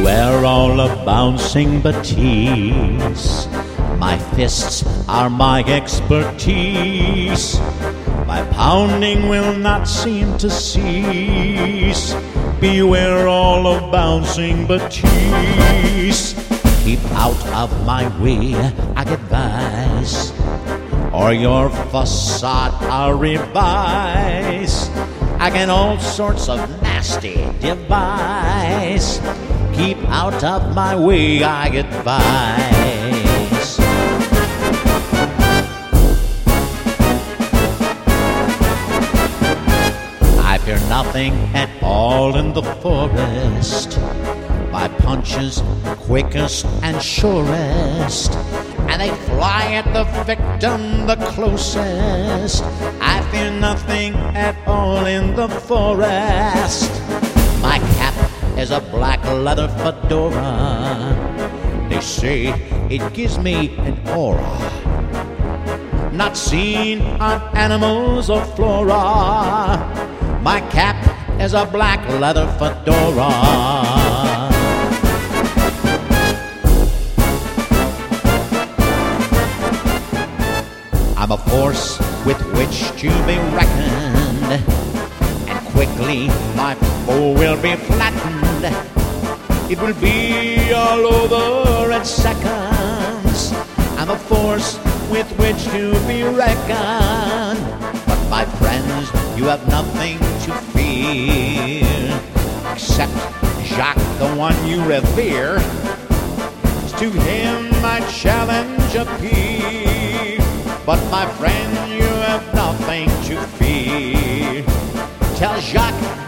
Beware all of bouncing Batiste. My fists are my expertise. My pounding will not seem to cease. Beware all of bouncing Batiste. Keep out of my way, I advise, or your facade I'll revise. I get all sorts of nasty device. Keep out of my way, I advise. I fear nothing at all in the forest. My punches quickest and surest, and they fly at the victim the closest. I fear nothing at all in the forest. My cap is a black leather fedora. They say it gives me an aura not seen on animals or flora. My cap is a black leather fedora. I'm a force with which to be reckoned, and quickly my foe will be flattened. It will be all over in seconds. I'm a force with which to be reckoned. But my friends, you have nothing to fear, except Jacques, the one you revere. To him my challenge appear. But my friend, you have nothing to fear. Tell Jacques